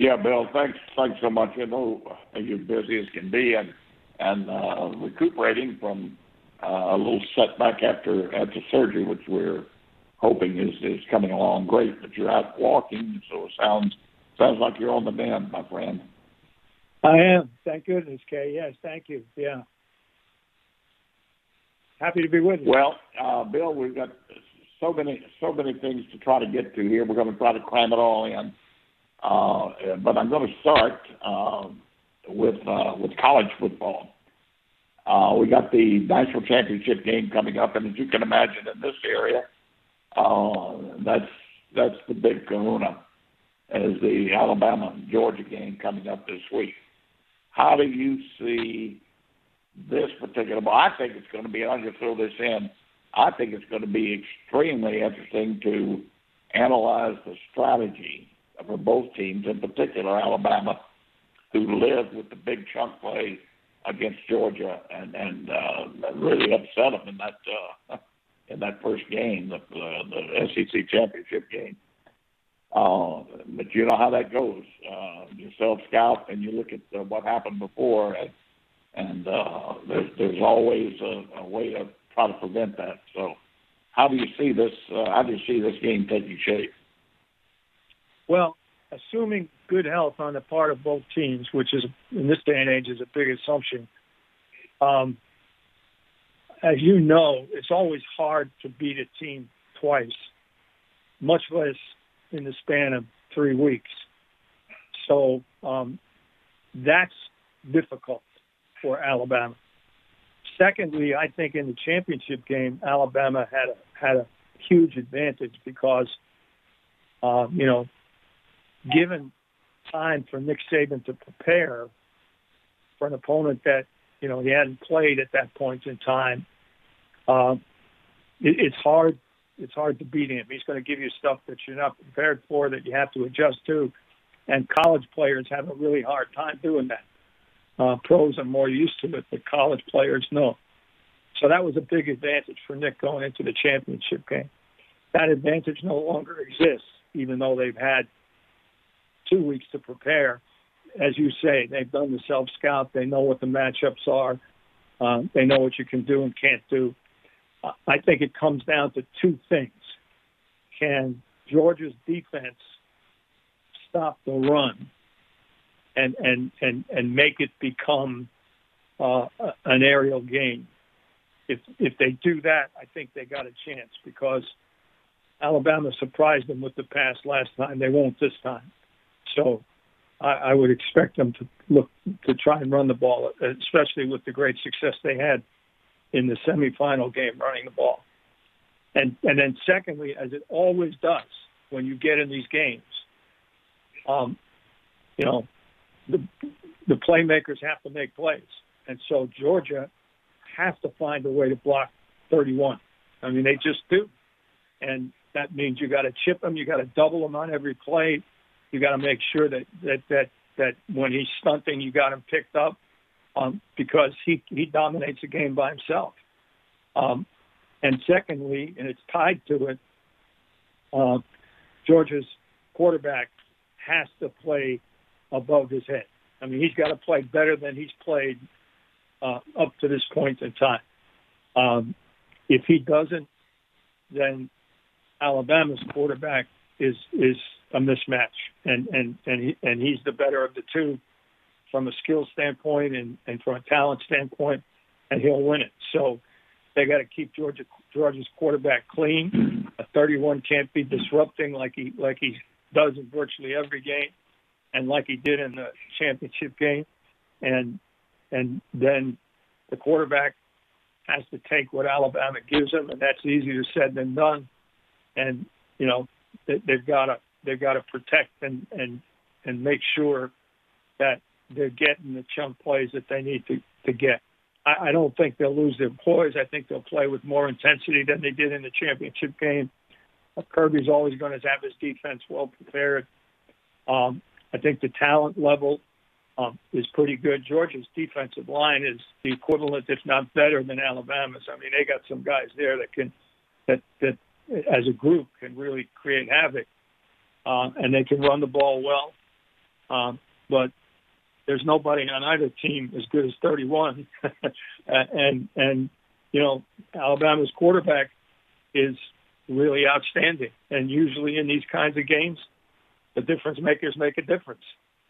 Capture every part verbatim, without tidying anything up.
Yeah, Bill, thanks, thanks so much. I know you're busy as can be, and and uh, recuperating from uh, a little setback after after surgery, which we're hoping is, is coming along great. But you're out walking, so it sounds sounds like you're on the mend, my friend. I am. Thank goodness, Kay. Yes, thank you. Yeah. Happy to be with you. Well, uh, Bill, we've got so many so many things to try to get to here. We're going to try to cram it all in. Uh, but I'm going to start uh, with uh, with college football. Uh, we got the national championship game coming up, and as you can imagine, in this area, uh, that's that's the big kahuna, as the Alabama Georgia game coming up this week. How do you see this particular ball? I think it's going to be. I'll just throw this in. I think it's going to be extremely interesting to analyze the strategy for both teams, in particular Alabama, who lived with the big chunk play against Georgia and and uh, really upset them in that uh, in that first game, the, uh, the S E C championship game. Uh, but you know how that goes. Uh, you self-scout and you look at uh, what happened before, and, and uh, there's, there's always a, a way to try to prevent that. So, how do you see this? Uh, how do you see this game taking shape? Well, assuming good health on the part of both teams, which is in this day and age is a big assumption. Um, as you know, it's always hard to beat a team twice, much less in the span of three weeks. So um, that's difficult for Alabama. Secondly, I think in the championship game, Alabama had a, had a huge advantage because, uh, you know, given time for Nick Saban to prepare for an opponent that, you know, he hadn't played at that point in time, uh, it, it's hard. It's hard to beat him. He's going to give you stuff that you're not prepared for, that you have to adjust to. And college players have a really hard time doing that. Uh, pros are more used to it, but college players no. So that was a big advantage for Nick going into the championship game. That advantage no longer exists, even though they've had two weeks to prepare. As you say, they've done the self-scout. They know what the matchups are. Uh, they know what you can do and can't do. Uh, I think it comes down to two things. Can Georgia's defense stop the run and and, and, and make it become uh, an aerial game? If if they do that, I think they got a chance because Alabama surprised them with the pass last time. They won't this time. So I, I would expect them to look to try and run the ball, especially with the great success they had in the semifinal game running the ball. And and then secondly, as it always does when you get in these games, um, you know, the the playmakers have to make plays. And so Georgia has to find a way to block thirty-one. I mean, they just do. And that means you got to chip them, you got to double them on every play. You got to make sure that, that, that, that when he's stunting, you got him picked up um, because he, he dominates the game by himself. Um, and secondly, and it's tied to it, uh, Georgia's quarterback has to play above his head. I mean, he's got to play better than he's played uh, up to this point in time. Um, if he doesn't, then Alabama's quarterback is is a mismatch, and and and he, and he's the better of the two from a skill standpoint and, and from a talent standpoint, and he'll win it. So they got to keep Georgia Georgia's quarterback clean. A thirty-one can't be disrupting like he like he does in virtually every game, and like he did in the championship game, and and then the quarterback has to take what Alabama gives him, and that's easier said than done. And you know they, they've got to they've got to protect and and and make sure that they're getting the chunk plays that they need to to get. I, I don't think they'll lose their poise. I think they'll play with more intensity than they did in the championship game. Kirby's always going to have his defense well prepared. Um, I think the talent level um, is pretty good. Georgia's defensive line is the equivalent, if not better, than Alabama's. I mean, they got some guys there that can, that that as a group, can really create havoc, uh, and they can run the ball well. Um, but there's nobody on either team as good as thirty-one. and, and, you know, Alabama's quarterback is really outstanding. And usually in these kinds of games, the difference makers make a difference.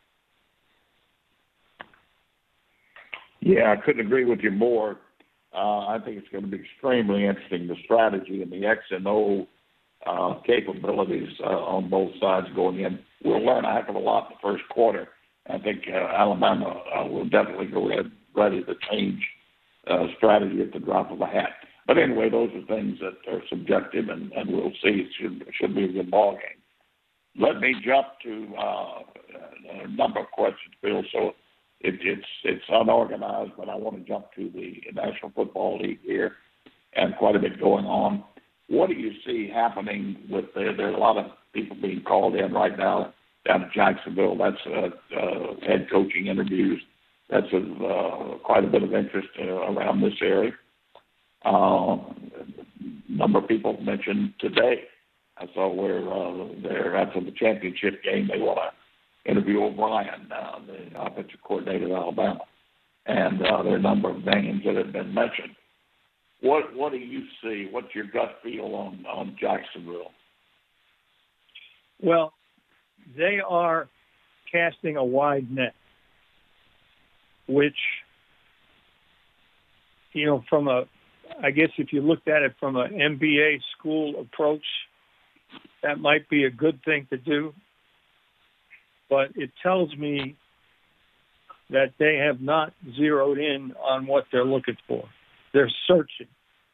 Yeah, I couldn't agree with you more. Uh, I think it's going to be extremely interesting, the strategy and the X and O uh, capabilities uh, on both sides going in. We'll learn a heck of a lot in the first quarter. I think uh, Alabama uh, will definitely go ahead ready to change uh, strategy at the drop of a hat. But anyway, those are things that are subjective, and, and we'll see. It should, should be a good ball game. Let me jump to uh, a number of questions, Bill. So it, it's it's unorganized, but I want to jump to the National Football League here, and quite a bit going on. What do you see happening with the, there are a lot of people being called in right now down at Jacksonville. That's uh, uh, head coaching interviews. That's uh, quite a bit of interest uh, around this area. Uh, a number of people mentioned today. I saw where uh, they're after the championship game, they want to interview O'Brien, uh, the offensive coordinator of Alabama, and uh, there are a number of names that have been mentioned. What what do you see? What's your gut feel on, on Jacksonville? Well, they are casting a wide net, which, you know, from a, I guess if you looked at it from an M B A school approach, that might be a good thing to do. But it tells me that they have not zeroed in on what they're looking for. They're searching.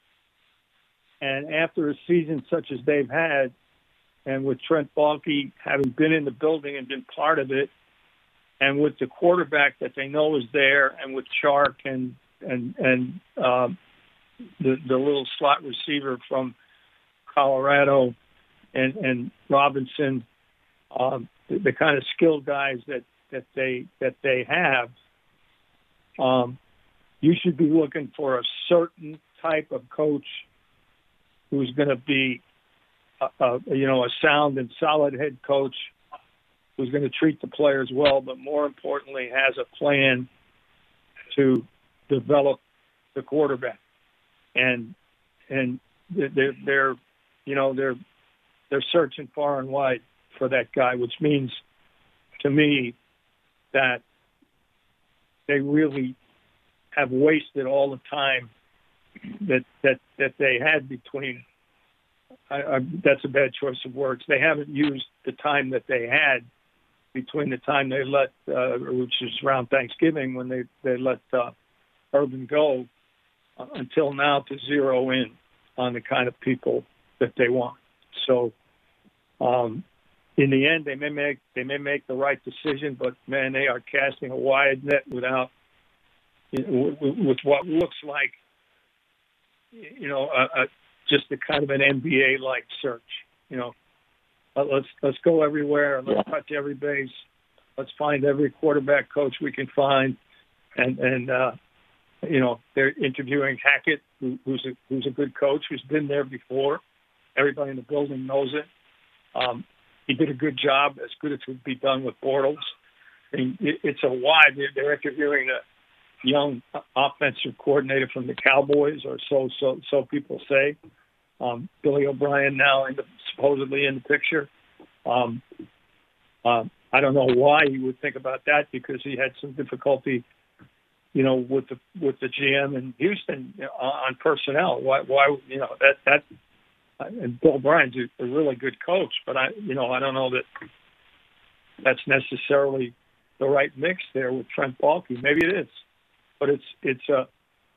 And after a season such as they've had, and with Trent Baalke having been in the building and been part of it, and with the quarterback that they know is there, and with Chark and and and um, the the little slot receiver from Colorado and and Robinson, um, the, the kind of skilled guys that, that they that they have, um, you should be looking for a certain type of coach who's going to be, a, a, you know, a sound and solid head coach who's going to treat the players well, but more importantly, has a plan to develop the quarterback. And and they're they're you know they're they're searching far and wide for that guy, which means to me that they really have wasted all the time that that that they had between. I, I, that's a bad choice of words. They haven't used the time that they had between the time they let, uh, which is around Thanksgiving when they they let uh, Urban go, uh, until now to zero in on the kind of people that they want. So, um, in the end, they may make they may make the right decision, but man, they are casting a wide net without, you know, with, with what looks like, you know, a, a, just a kind of an N B A-like search. You know, let's let's go everywhere. Let's Yeah. touch every base. Let's find every quarterback coach we can find, and and uh, you know, they're interviewing Hackett, who, who's a who's a good coach, who's been there before. Everybody in the building knows it. Um, he did a good job, as good as could be done with Bortles. I mean, it, it's a wide. They're, they're interviewing a young offensive coordinator from the Cowboys, or so so so people say. Um, Billy O'Brien now in the, supposedly in the picture. Um, uh, I don't know why he would think about that, because he had some difficulty, you know, with the with the G M in Houston, you know, on personnel. Why why you know that that and Bill O'Brien's a, a really good coach, but I you know I don't know that that's necessarily the right mix there with Trent Baalke. Maybe it is, but it's it's a. Uh,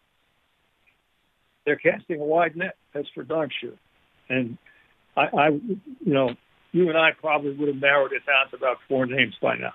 They're casting a wide net. That's for darn sure. And I, I, you know, you and I probably would have narrowed it down to about four names by now.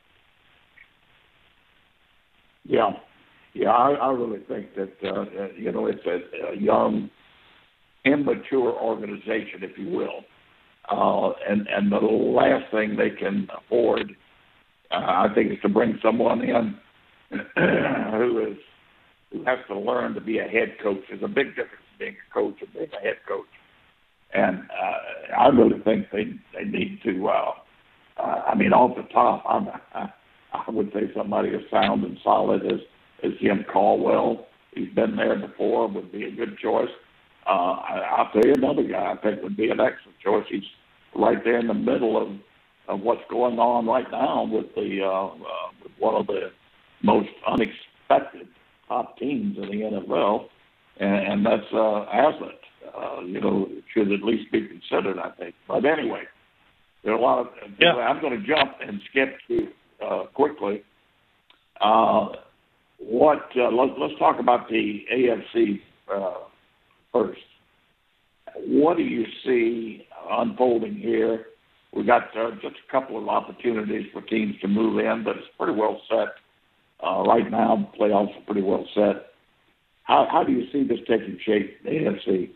Yeah, yeah. I, I really think that uh, you know it's a, a young, immature organization, if you will, uh, and and the last thing they can afford, uh, I think, is to bring someone in who is. who has to learn to be a head coach. There's a big difference being a coach and being a head coach. And uh, I really think they they need to uh, uh, I mean, off the top, I'm, I, I would say somebody as sound and solid as, as Jim Caldwell. He's been there before, would be a good choice. Uh, I, I'll tell you another guy I think would be an excellent choice. He's right there in the middle of, of what's going on right now with the uh, uh, with one of the most unexpected top teams in the N F L, and, and that's uh, Aslett. Uh, you know, should at least be considered, I think. But anyway, there are a lot of. Yeah. I'm going to jump and skip to uh, quickly. Uh, what? Uh, let's let's talk about the A F C uh, first. What do you see unfolding here? We got uh, just a couple of opportunities for teams to move in, but it's pretty well set uh, right now. The playoffs are pretty well set. How how do you see this taking shape, the A F C?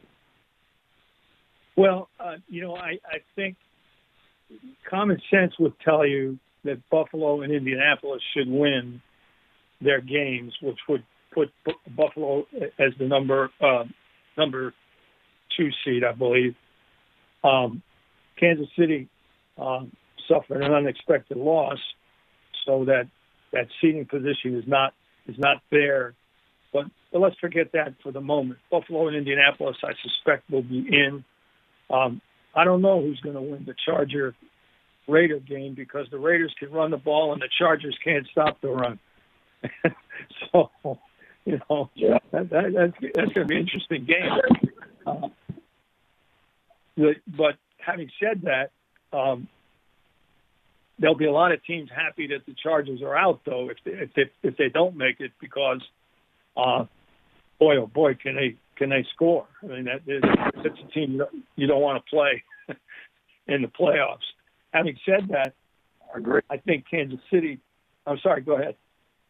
Well, uh, you know, I, I think common sense would tell you that Buffalo and Indianapolis should win their games, which would put B- Buffalo as the number uh, number two seed, I believe. Um, Kansas City uh, suffered an unexpected loss, so that that seeding position is not is not there. But, but let's forget that for the moment. Buffalo and Indianapolis, I suspect, will be in. Um, I don't know who's going to win the Charger-Raider game because the Raiders can run the ball and the Chargers can't stop the run. So, you know, yeah. that, that, that's, that's going to be an interesting game. Uh, the, but having said that, um, there'll be a lot of teams happy that the Chargers are out, though, if they, if they, if they don't make it because, uh, boy, oh boy, can they can they score? I mean, that, that's a team you don't, you don't want to play in the playoffs. Having said that, I agree. I think Kansas City. I'm sorry. Go ahead.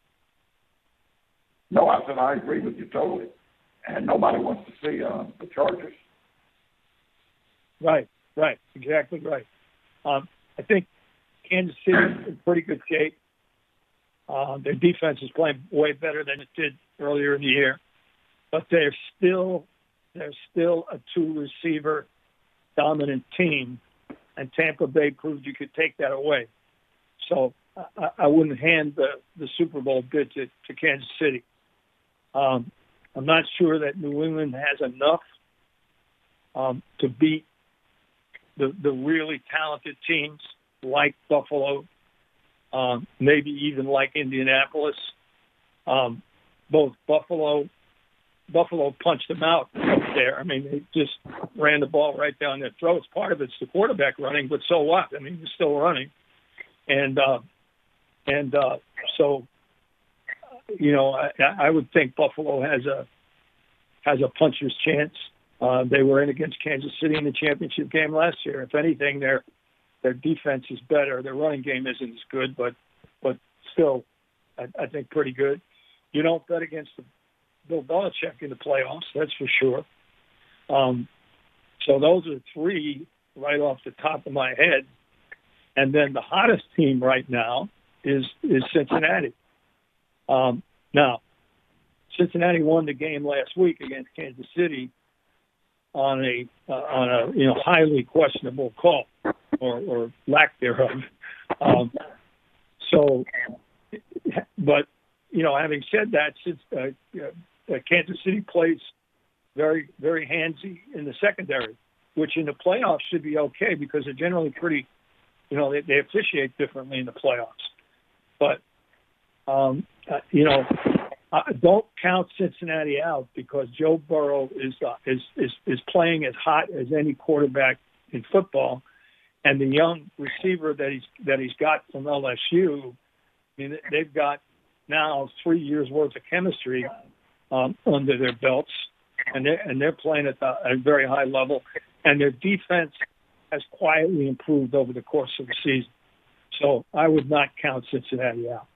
No, I said I agree with you totally, and nobody wants to see uh, the Chargers. Right, right, exactly right. Um, I think Kansas City is in pretty good shape. Uh, their defense is playing way better than it did earlier in the year, but they're still they're still a two receiver dominant team, and Tampa Bay proved you could take that away. So I, I wouldn't hand the, the Super Bowl bid to, to Kansas City. Um, I'm not sure that New England has enough um, to beat the the really talented teams like Buffalo, um, maybe even like Indianapolis. Um, both Buffalo, Buffalo punched them out up there. I mean, they just ran the ball right down their throats. Part of it's the quarterback running, but so what? I mean, he's still running, and uh, and uh, so you know, I, I would think Buffalo has a has a puncher's chance. Uh, they were in against Kansas City in the championship game last year. If anything, their their defense is better. Their running game isn't as good, but but still, I, I think pretty good. You don't bet against the Bill Belichick in the playoffs, that's for sure. Um, so those are three right off the top of my head. And then the hottest team right now is is Cincinnati. Um, now, Cincinnati won the game last week against Kansas City on a uh, on a you know highly questionable call or, or lack thereof. Um, so, but you know, having said that, since uh, uh, Kansas City plays very very handsy in the secondary, which in the playoffs should be okay because they're generally pretty, you know, they, they officiate differently in the playoffs. But um, uh, you know. Uh, don't count Cincinnati out because Joe Burrow is, uh, is is is playing as hot as any quarterback in football, and the young receiver that he's that he's got from L S U, I mean, they've got now three years worth of chemistry um, under their belts, and they and they're playing at, the, at a very high level, and their defense has quietly improved over the course of the season. So I would not count Cincinnati out.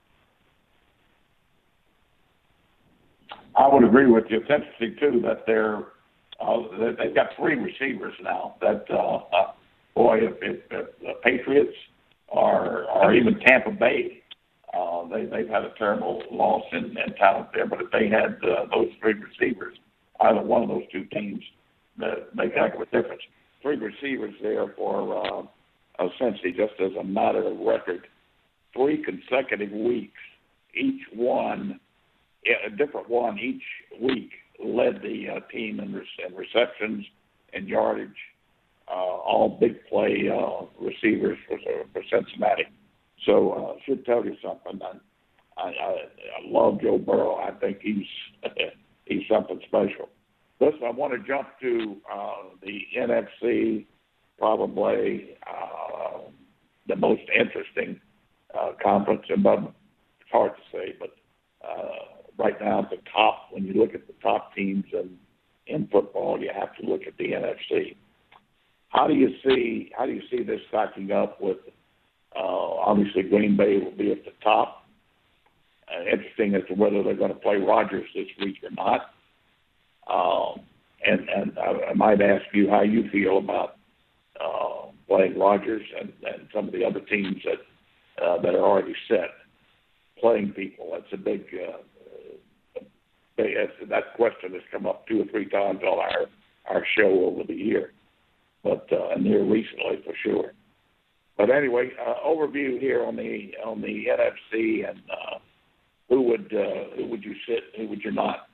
I would agree with you. It's interesting too that they're uh, they've got three receivers now. That uh, uh, boy, if, if, if the Patriots or or even Tampa Bay, uh, they they've had a terrible loss in, in talent there. But if they had uh, those three receivers, either one of those two teams, that make a heck of a difference. Three receivers there for uh, essentially just as a matter of record, three consecutive weeks, each one, a different one each week, led the uh, team in, re- in receptions and yardage, uh, all big play uh, receivers for, for Cincinnati. So uh, should tell you something. I, I, I love Joe Burrow. I think he's he's something special. Listen, I want to jump to uh, the N F C, probably uh, the most interesting uh, conference. Above, it's hard to say, but uh, right now at the top, when you look at the top teams in, in football, you have to look at the N F C. How do you see how do you see this stacking up with? Uh, obviously, Green Bay will be at the top. Uh, interesting as to whether they're going to play Rodgers this week or not. Um, and and I, I might ask you how you feel about uh, playing Rodgers and, and some of the other teams that uh, that are already set playing people. That's a big. Uh, big that question has come up two or three times on our our show over the year, but uh, and here recently for sure. But anyway, uh, overview here on the on the N F C and uh, who would uh, who would you sit, who would you not?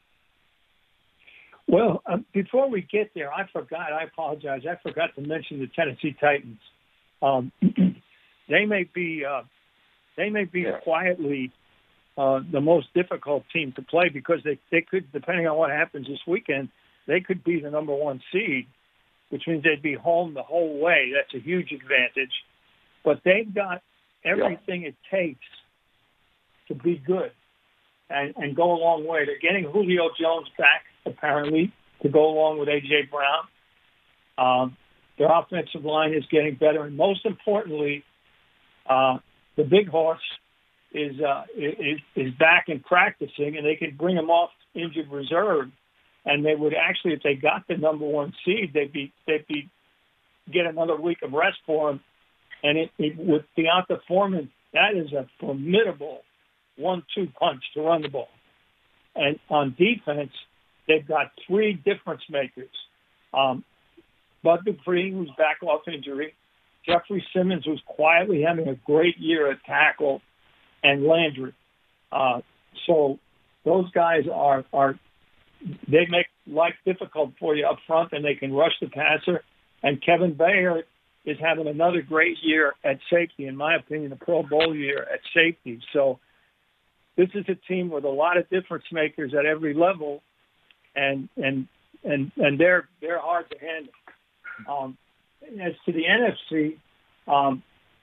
Well, uh, before we get there, I forgot. I apologize. I forgot to mention the Tennessee Titans. Um, they may be uh, they may be yeah. quietly uh, the most difficult team to play because they they could, depending on what happens this weekend, they could be the number one seed, which means they'd be home the whole way. That's a huge advantage. But they've got everything yeah. it takes to be good and, and go a long way. They're getting Julio Jones back, apparently, to go along with A J. Brown. Um, their offensive line is getting better. And most importantly, uh, the big horse is, uh, is is back and practicing, and they can bring him off injured reserve. And they would actually, if they got the number one seed, they'd be they'd be get another week of rest for him. And it, it with Deonta Foreman, that is a formidable one two punch to run the ball. And on defense, they've got three difference makers. Um, Bud Dupree, who's back off injury, Jeffrey Simmons, who's quietly having a great year at tackle, and Landry. Uh, so those guys are are. They make life difficult for you up front, and they can rush the passer. And Kevin Bayer is having another great year at safety, in my opinion, a Pro Bowl year at safety. So this is a team with a lot of difference makers at every level, and and and and they're they're hard to handle. Um, as to the N F C, um,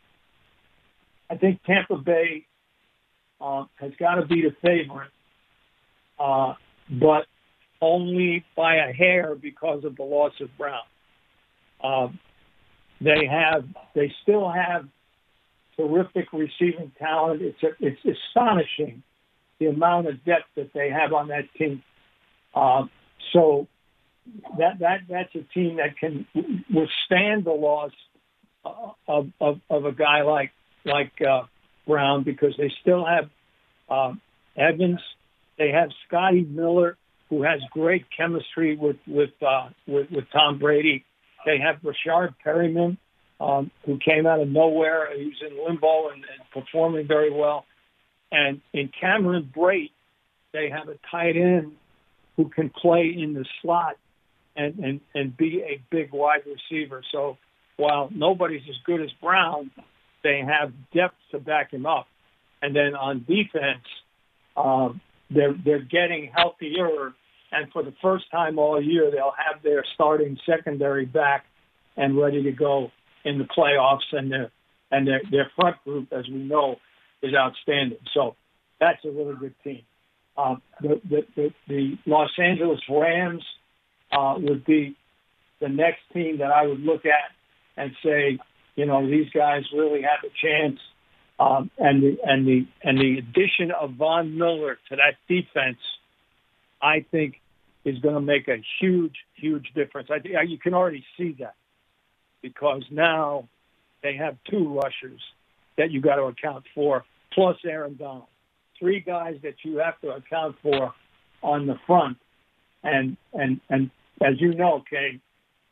I think Tampa Bay uh, has got to be the favorite, uh, but only by a hair because of the loss of Brown. Um, they have, they still have terrific receiving talent. It's a, it's astonishing the amount of depth that they have on that team. Um, so that that that's a team that can withstand the loss of of, of a guy like like uh, Brown because they still have uh, Evans. They have Scotty Miller, who has great chemistry with with, uh, with with Tom Brady. They have Rashard Perryman, um, who came out of nowhere. He was in limbo and, and performing very well. And in Cameron Brate, they have a tight end who can play in the slot and, and, and be a big wide receiver. So while nobody's as good as Brown, they have depth to back him up. And then on defense, um, They're they're getting healthier, and for the first time all year, they'll have their starting secondary back and ready to go in the playoffs. And their and their their front group, as we know, is outstanding. So that's a really good team. Uh, the, the the the Los Angeles Rams uh, would be the next team that I would look at and say, you know, these guys really have a chance. Um, and the and the and the addition of Von Miller to that defense, I think, is going to make a huge, huge difference. I think you can already see that because now they have two rushers that you got to account for, plus Aaron Donald, three guys that you have to account for on the front. And and and as you know, Kay,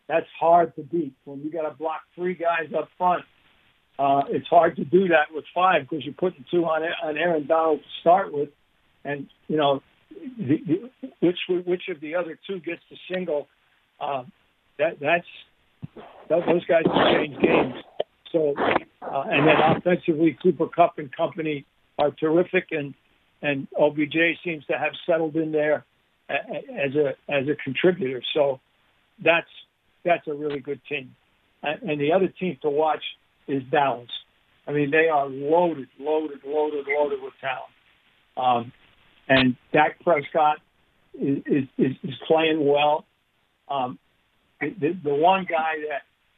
That's hard to beat. When you got to block three guys up front, uh, it's hard to do that with five because you're putting two on, on Aaron Donald to start with. And, you know, the, the, which which of the other two gets the single, uh, that that's those guys can change games. So, uh, and then offensively, Cooper Kupp and company are terrific, and and O B J seems to have settled in there as a as a contributor. So that's that's a really good team. And the other team to watch is Dallas. I mean, they are loaded, loaded, loaded, loaded with talent. Um, and Dak Prescott is, is, is playing well. Um, the, the one guy that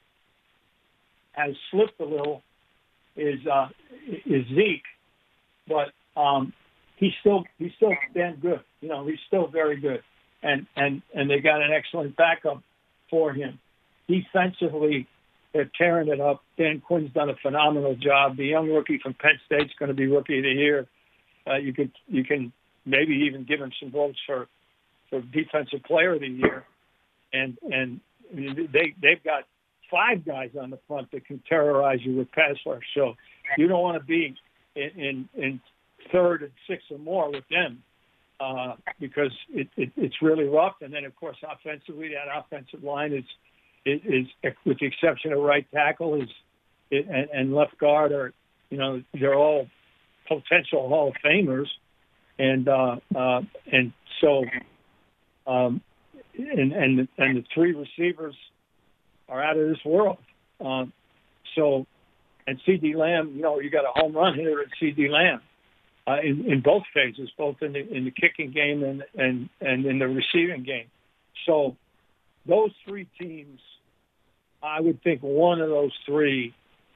has slipped a little is uh, is Zeke, but um, he's still he's still damn good. You know, he's still very good, and and and they got an excellent backup for him. Defensively, they're tearing it up. Dan Quinn's done a phenomenal job. The young rookie from Penn State's going to be Rookie of the Year. Uh, you could you can maybe even give him some votes for for Defensive Player of the Year, and and they they've got five guys on the front that can terrorize you with pass rush. So you don't want to be in in, in third and six or more with them uh, because it, it, it's really rough. And then of course offensively, that offensive line is is, is with the exception of right tackle is and, and left guard are you know they're all potential Hall of Famers, and uh, uh, and so um, and and and the three receivers are out of this world. Um, so, and C D Lamb, you know, you got a home run hitter at C D Lamb uh, in, in both phases, both in the in the kicking game and, and, and in the receiving game. So, those three teams, I would think one of those three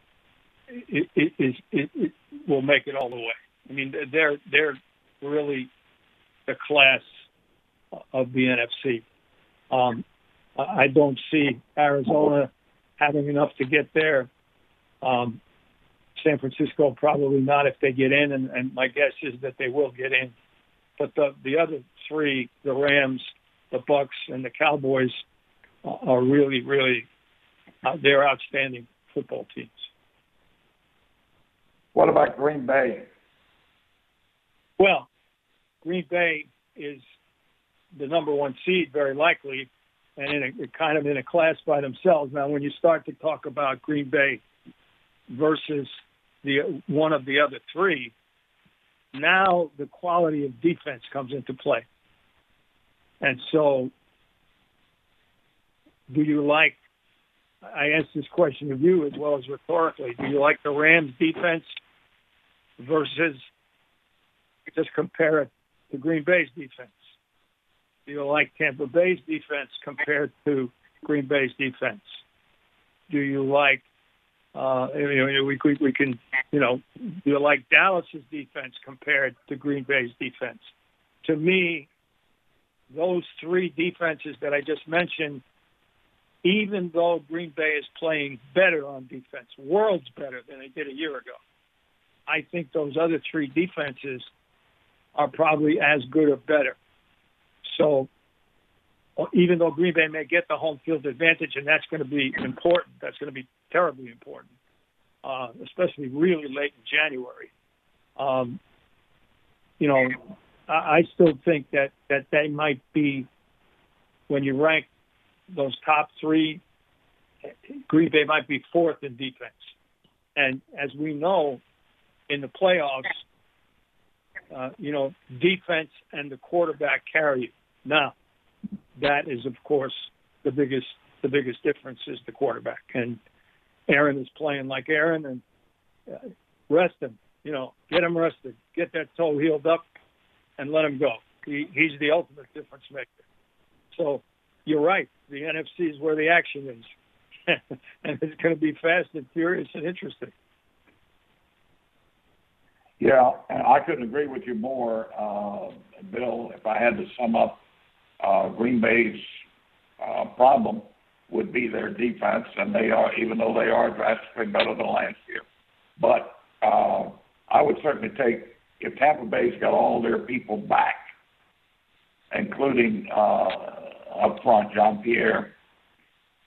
is it, it, it, it will make it all the way. I mean, they're they're really the class of the N F C. Um, I don't see Arizona having enough to get there. Um, San Francisco probably not if they get in, and, and my guess is that they will get in. But the the other three, the Rams, the Bucks, and the Cowboys, uh, are really, really uh, they're outstanding football teams. What about Green Bay? Well, Green Bay is the number one seed, very likely. And in a, kind of in a class by themselves. Now, when you start to talk about Green Bay versus the one of the other three, now the quality of defense comes into play. And so, do you like, I asked this question of you as well as rhetorically, do you like the Rams defense versus, just compare it to Green Bay's defense? Do you like Tampa Bay's defense compared to Green Bay's defense? Do you like, uh, you know, we, we, we can, you know, do you like Dallas's defense compared to Green Bay's defense? To me, those three defenses that I just mentioned, even though Green Bay is playing better on defense, worlds better than they did a year ago, I think those other three defenses are probably as good or better. So even though Green Bay may get the home field advantage, and that's going to be important, that's going to be terribly important, uh, especially really late in January. Um, you know, I, I still think that, that they might be, when you rank those top three, Green Bay might be fourth in defense. And as we know, in the playoffs, uh, you know, defense and the quarterback carry you. Now, that is, of course, the biggest the biggest difference is the quarterback. And Aaron is playing like Aaron, and uh, rest him. You know, get him rested. Get that toe healed up and let him go. He, he's the ultimate difference maker. So you're right. The N F C is where the action is. And it's going to be fast and furious and interesting. Yeah, and I couldn't agree with you more, uh, Bill. If I had to sum up uh, Green Bay's uh, problem, would be their defense, and they are, even though they are drastically better than last year. But uh, I would certainly take, if Tampa Bay's got all their people back, including uh, up front Jean-Pierre,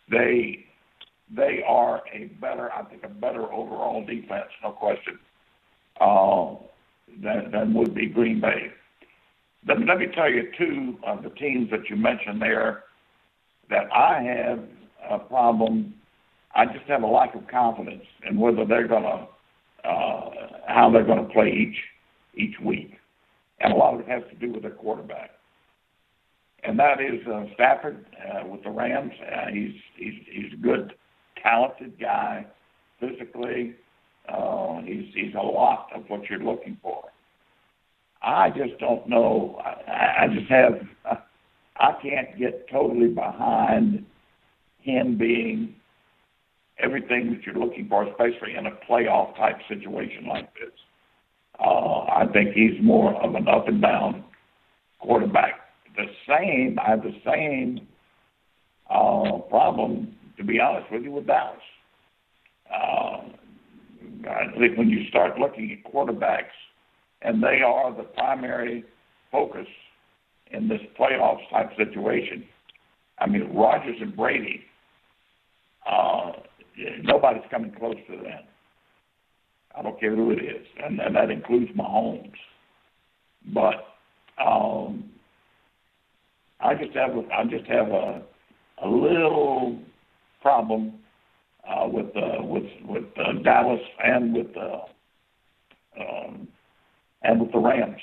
they they are a better, I think, a better overall defense, no question, uh, than, than would be Green Bay. Let me, let me tell you two of the teams that you mentioned there that I have a problem. I just have a lack of confidence in whether they're going to, uh, how they're going to play each each week. And a lot of it has to do with their quarterback. And that is uh, Stafford uh, with the Rams. Uh, he's, he's, he's a good, talented guy physically. Uh, he's, he's a lot of what you're looking for. I just don't know. I, I just have, I can't get totally behind him being everything that you're looking for, especially in a playoff type situation like this. Uh, I think he's more of an up and down quarterback. The same, I have the same uh, problem, to be honest with you, with Dallas. Uh, I think when you start looking at quarterbacks, and they are the primary focus in this playoffs type situation. I mean, Rodgers and Brady, uh, nobody's coming close to them. I don't care who it is, and, and that includes Mahomes. But um, I just have I just have a a little problem uh, with uh, with with uh, Dallas and with uh, um, and with the Rams.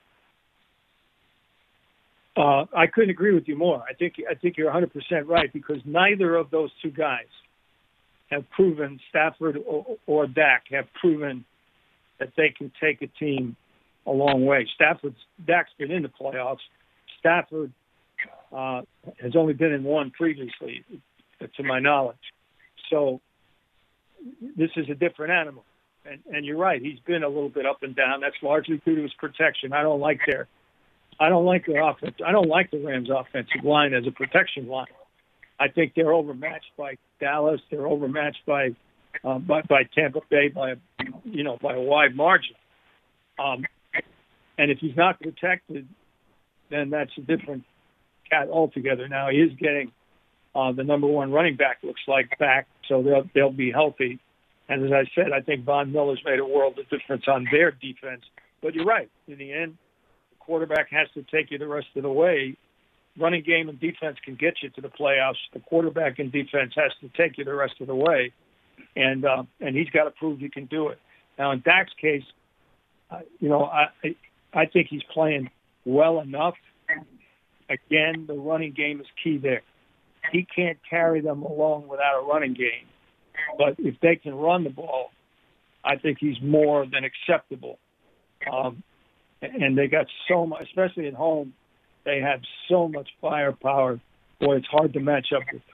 Uh, I couldn't agree with you more. I think I think you're one hundred percent right, because neither of those two guys have proven, Stafford or, or Dak, have proven that they can take a team a long way. Stafford's, Dak's been in the playoffs. Stafford uh, has only been in one previously, to my knowledge. So this is a different animal. And, and you're right, he's been a little bit up and down. That's largely due to his protection. I don't like their, I don't like their offense. I don't like the Rams' offensive line as a protection line. I think they're overmatched by Dallas. They're overmatched by, uh, by by Tampa Bay by, you know, by a wide margin. Um, and if he's not protected, then that's a different cat altogether. Now he is getting uh, the number one running back, looks like, back, so they'll they'll be healthy. And as I said, I think Von Miller's made a world of difference on their defense. But you're right. In the end, the quarterback has to take you the rest of the way. Running game and defense can get you to the playoffs. The quarterback and defense has to take you the rest of the way. And uh, and he's got to prove he can do it. Now, in Dak's case, uh, you know, I I think he's playing well enough. Again, the running game is key there. He can't carry them along without a running game. But if they can run the ball, I think he's more than acceptable. Um, and they got so much, especially at home, they have so much firepower. Boy, it's hard to match up with.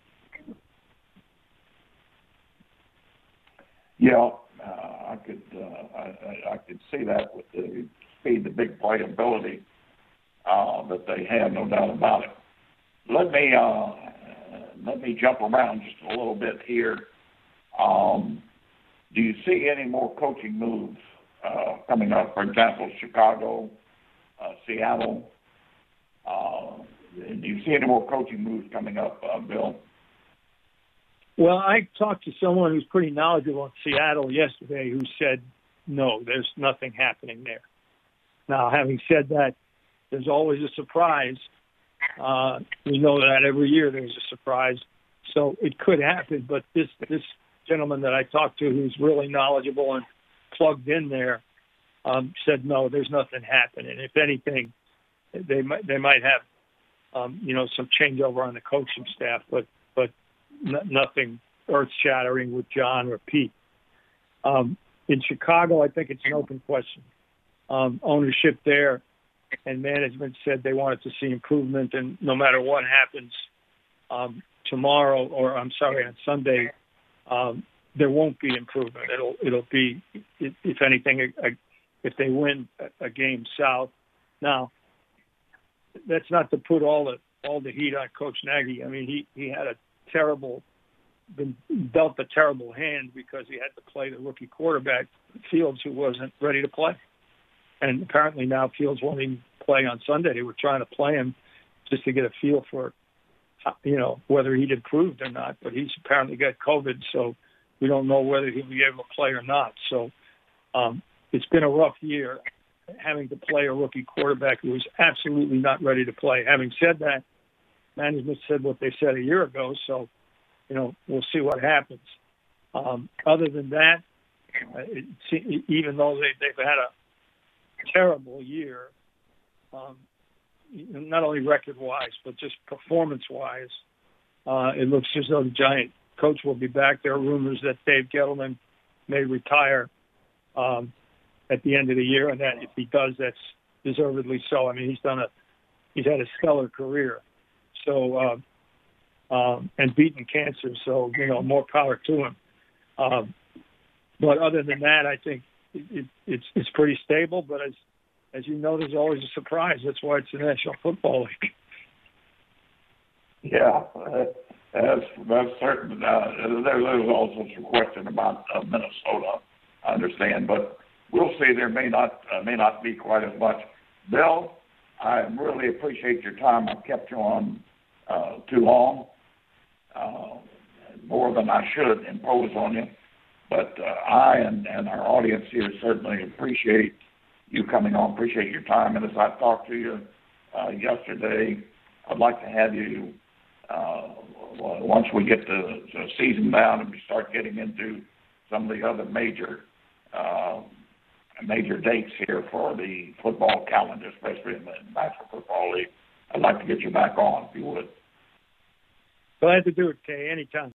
Yeah, uh, I could uh, I, I could see that with the speed, the big playability uh, that they have, no doubt about it. Let me uh, let me jump around just a little bit here. Um, do you see any more coaching moves uh, coming up? For example, Chicago, uh, Seattle. Uh, do you see any more coaching moves coming up, uh, Bill? Well, I talked to someone who's pretty knowledgeable in Seattle yesterday who said, no, there's nothing happening there. Now, having said that, there's always a surprise. Uh, we know that every year there's a surprise. So it could happen, but this this gentleman that I talked to who's really knowledgeable and plugged in there um, said, no, there's nothing happening. If anything, they might they might have, um, you know, some changeover on the coaching staff, but but n- nothing earth-shattering with John or Pete. Um, in Chicago, I think it's an open question. Um, ownership there and management said they wanted to see improvement, and no matter what happens um, tomorrow, or I'm sorry, on Sunday, um, there won't be improvement. It'll it'll be, if anything, a, a, if they win a, a game south. Now, that's not to put all the all the heat on Coach Nagy. I mean, he, he had a terrible, been dealt a terrible hand because he had to play the rookie quarterback, Fields, who wasn't ready to play. And apparently now Fields won't even play on Sunday. They were trying to play him just to get a feel for you know, whether he'd improved or not. But he's apparently got COVID, so we don't know whether he'll be able to play or not. So um, it's been a rough year having to play a rookie quarterback who was absolutely not ready to play. Having said that, management said what they said a year ago, so, you know, we'll see what happens. Um, other than that, it, even though they, they've had a terrible year, um, not only record-wise, but just performance-wise, uh, it looks as though the Giant coach will be back. There are rumors that Dave Gettleman may retire um, at the end of the year, and that if he does, that's deservedly so. I mean, he's done a he's had a stellar career, so uh, um, and beaten cancer, so you know, more power to him. Um, but other than that, I think it, it, it's it's pretty stable. But as as you know, there's always a surprise. That's why it's the National Football League. Yeah, uh, that's that's certain. Uh, there, there's also some question about uh, Minnesota. I understand, but we'll see. There may not uh, may not be quite as much. Bill, I really appreciate your time. I've kept you on uh, too long, uh, more than I should impose on you. But uh, I and, and our audience here certainly appreciate you coming on. Appreciate your time. And as I talked to you uh, yesterday, I'd like to have you uh, once we get the, the season down and we start getting into some of the other major. Uh, major dates here for the football calendar, especially in the National Football League. I'd like to get you back on, if you would. Glad to do it, Kay, anytime.